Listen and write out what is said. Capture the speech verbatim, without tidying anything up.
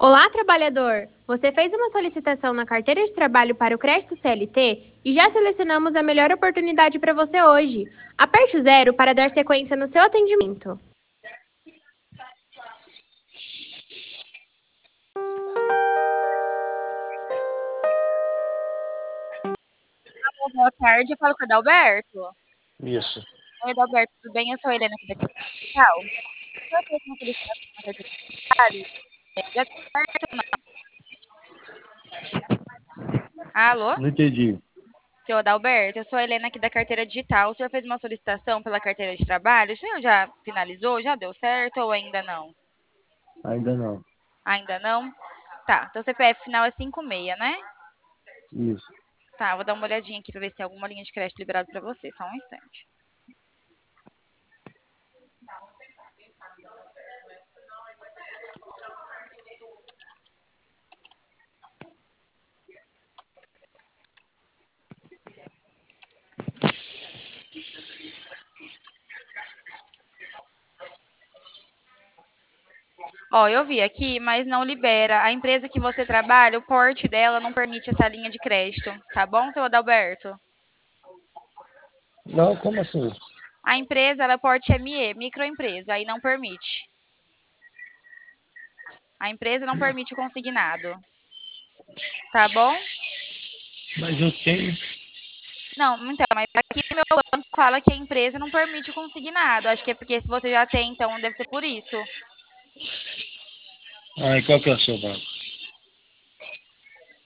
Olá, trabalhador! Você fez uma solicitação na carteira de trabalho para o crédito C L T e já selecionamos a melhor oportunidade para você hoje. Aperte o zero para dar sequência no seu atendimento. Boa tarde, eu falo com o Adalberto. Isso. Oi, Adalberto, tudo bem? Eu sou a Helena aqui da Capital. Eu fez uma solicitação na carteira de trabalho. Já deu certo ou não? Alô? Não entendi. Seu Adalberto, eu sou a Helena aqui da carteira digital. O senhor fez uma solicitação pela carteira de trabalho? O senhor já finalizou? Já deu certo ou ainda não? Ainda não. Ainda não? Tá, então C P F final é cinco seis, né? Isso. Tá, vou dar uma olhadinha aqui pra ver se tem alguma linha de crédito liberada pra você. Só um instante. Ó, eu vi aqui, mas não libera. A empresa que você trabalha, o porte dela não permite essa linha de crédito. Tá bom, seu Adalberto? Não, como assim? A empresa, ela é porte M E, microempresa, aí não permite. A empresa não permite o consignado. Tá bom? Mas eu tenho. Não, então, mas aqui no meu banco fala que a empresa não permite o consignado. Acho que é porque se você já tem, então deve ser por isso. Ah, e qual que é o seu banco?